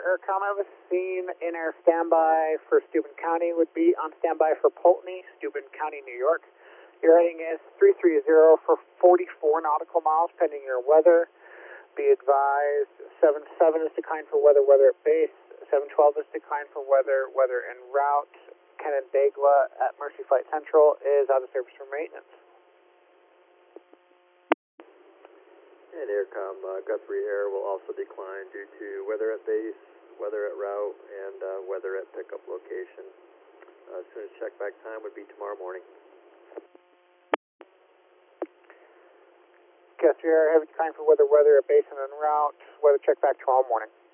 Aircom, I was seeing in air standby for Steuben County would be on standby for Pulteney, Steuben County, New York. Your heading is 330 for 44 nautical miles pending your weather. Be advised, 77 is declined for weather, weather at base. 712 is declined for weather, weather en route. Canandaigua at Mercy Flight Central is out of service for maintenance. And Aircom Guthrie Air will also decline due to weather at base, weather at route, and weather at pickup location. As soon as checkback time would be tomorrow morning. Guthrie Air, heavy decline for weather, weather at base and en route. Weather check back tomorrow morning.